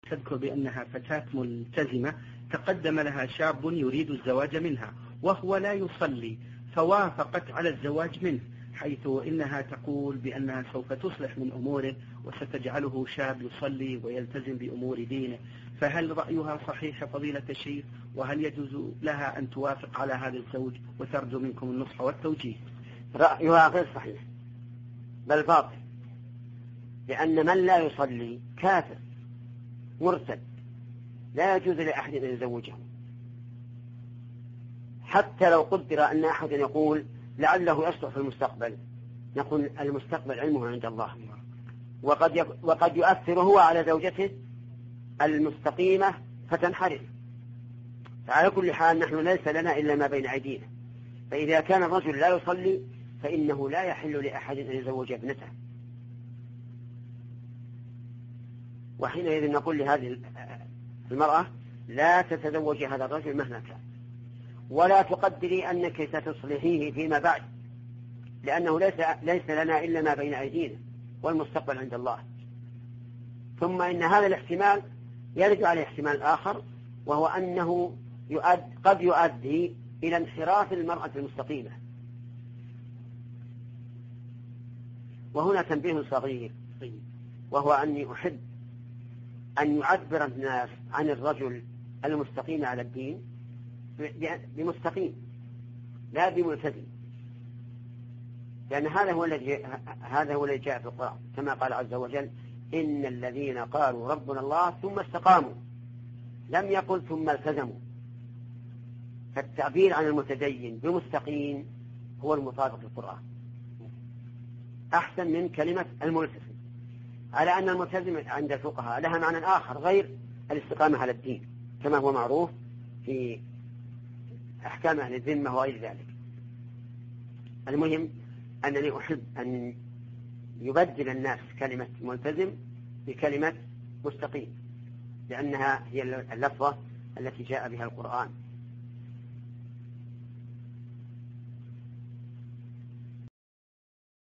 تذكر بأنها فتاة ملتزمة تقدم لها شاب يريد الزواج منها وهو لا يصلي، فوافقت على الزواج منه، حيث إنها تقول بأنها سوف تصلح من أموره وستجعله شاب يصلي ويلتزم بأمور دينه، فهل رأيها صحيح فضيلة الشيخ؟ وهل يجوز لها أن توافق على هذا الزوج وترجو منكم النصح والتوجيه؟ رأيها غير صحيح بل باطل، لأن من لا يصلي كافر مرتد لا يجوز لأحد أن يزوجه، حتى لو قدر أن أحد يقول لعله يصلح في المستقبل، نقول المستقبل علمه عند الله، وقد يؤثر هو على زوجته المستقيمة فتنحرف. فعلى كل حال نحن ليس لنا إلا ما بين أيدينا، فإذا كان الرجل لا يصلي فإنه لا يحل لأحد أن يزوج ابنته، وحينئذ نقول لهذه المرأة لا تتزوج هذا الرجل مهما كان، ولا تقدري أنك ستصلحيه فيما بعد، لأنه ليس لنا إلا ما بين أيدينا والمستقبل عند الله. ثم إن هذا الاحتمال يرد عليه احتمال آخر، وهو أنه قد يؤدي إلى انحراف المرأة المستقيمة. وهنا تنبيه صغير، وهو أني أحب أن يعبر الناس عن الرجل المستقيم على الدين بمستقيم لا بملتزم، لأن هذا هو الذي جاء في القرآن، كما قال عز وجل إن الذين قالوا ربنا الله ثم استقاموا، لم يقل ثم التزموا. فالتعبير عن المتدين بمستقيم هو المطابق للقرآن أحسن من كلمة الملتزم، على أن الملتزم عند الفقهاء لها معنى آخر غير الاستقامة على الدين، كما هو معروف في أحكام أهل الذمة وغير ذلك. المهم أنني أحب أن يبدل الناس كلمة ملتزم بكلمة مستقيم، لأنها هي اللفظة التي جاء بها القرآن.